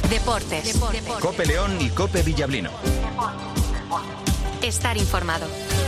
Deportes. COPE León y COPE Villablino. Estar informado.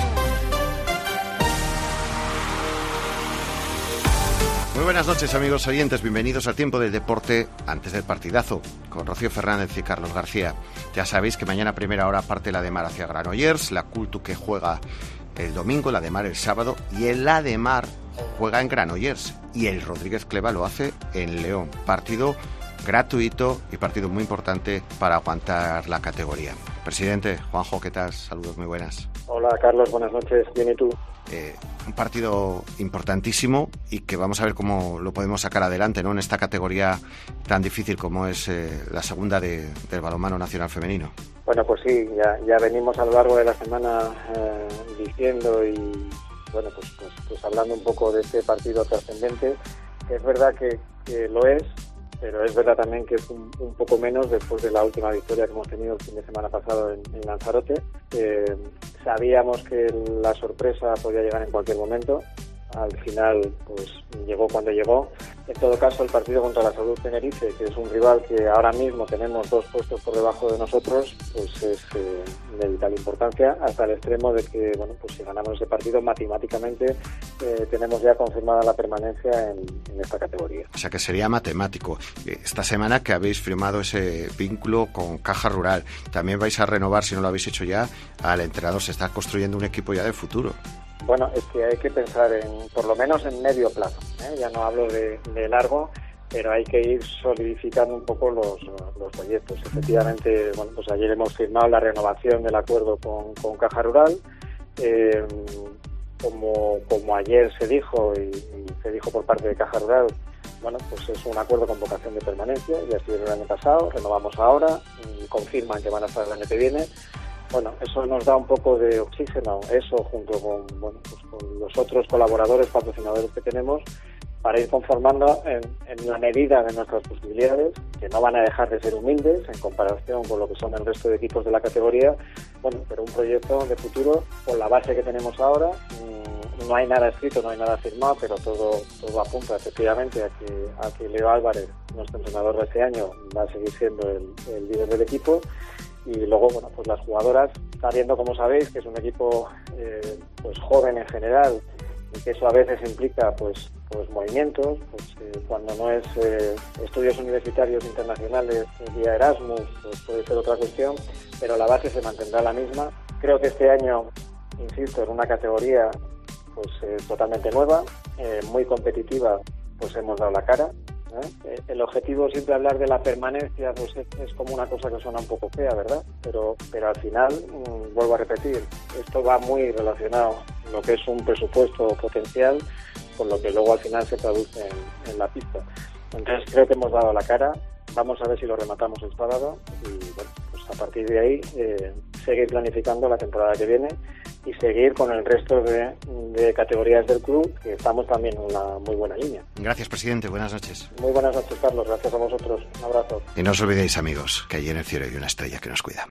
Muy buenas noches, amigos oyentes. Bienvenidos al tiempo del deporte antes del partidazo, con Rocío Fernández y Carlos García. Ya sabéis que mañana a primera hora parte la de Mar hacia Granollers, la Cultu que juega el domingo, la de Mar el sábado, y el la de Mar juega en Granollers y el Rodríguez Cleva lo hace en León. Partido gratuito y partido muy importante para aguantar la categoría. Presidente, Juanjo, ¿qué tal? Saludos, muy buenas. Hola, Carlos, buenas noches. Bien, ¿y tú? Un partido importantísimo y que vamos a ver cómo lo podemos sacar adelante, ¿no?, en esta categoría tan difícil como es la segunda del balonmano nacional femenino. Bueno, pues sí, ya venimos a lo largo de la semana diciendo y bueno, pues hablando un poco de este partido trascendente. Es verdad que lo es, pero es verdad también que es un poco menos después de la última victoria que hemos tenido el fin de semana pasado en Lanzarote. Sabíamos que la sorpresa podía llegar en cualquier momento. Al final, pues llegó cuando llegó. En todo caso, el partido contra la Salud Tenerife, que es un rival que ahora mismo tenemos 2 puestos por debajo de nosotros, pues es de vital importancia, hasta el extremo de que, bueno, pues si ganamos ese partido, matemáticamente tenemos ya confirmada la permanencia en esta categoría. O sea que sería matemático. Esta semana que habéis firmado ese vínculo con Caja Rural, también vais a renovar, si no lo habéis hecho ya, al entrenador. Se está construyendo un equipo ya de futuro. Bueno, es que hay que pensar por lo menos en medio plazo, ya no hablo de largo, pero hay que ir solidificando un poco los proyectos. Efectivamente, bueno, pues ayer hemos firmado la renovación del acuerdo con Caja Rural. Como ayer se dijo y se dijo por parte de Caja Rural, bueno, pues es un acuerdo con vocación de permanencia. Ya estuvieron el año pasado, renovamos ahora, y confirman que van a estar el año que viene. Bueno, eso nos da un poco de oxígeno, eso junto con los otros colaboradores, patrocinadores que tenemos, para ir conformando en la medida de nuestras posibilidades, que no van a dejar de ser humildes en comparación con lo que son el resto de equipos de la categoría, bueno, pero un proyecto de futuro con la base que tenemos ahora. No hay nada escrito, no hay nada firmado, pero todo apunta efectivamente a que Leo Álvarez, nuestro entrenador de este año, va a seguir siendo el líder del equipo. Y luego, bueno, pues las jugadoras, sabiendo, como sabéis, que es un equipo pues joven en general, y que eso a veces implica pues movimientos, cuando no es estudios universitarios internacionales vía Erasmus, pues puede ser otra cuestión, pero la base se mantendrá la misma. Creo que este año, insisto, en una categoría pues totalmente nueva, muy competitiva, pues hemos dado la cara. El objetivo, siempre hablar de la permanencia, pues es como una cosa que suena un poco fea, ¿verdad? Pero al final, vuelvo a repetir, esto va muy relacionado lo que es un presupuesto potencial con lo que luego al final se traduce en la pista. Entonces creo que hemos dado la cara. Vamos a ver si lo rematamos el sábado y bueno, pues a partir de ahí seguir planificando la temporada que viene y seguir con el resto de categorías del club, que estamos también en una muy buena línea. Gracias, presidente. Buenas noches. Muy buenas noches, Carlos. Gracias a vosotros. Un abrazo. Y no os olvidéis, amigos, que allí en el cielo hay una estrella que nos cuida.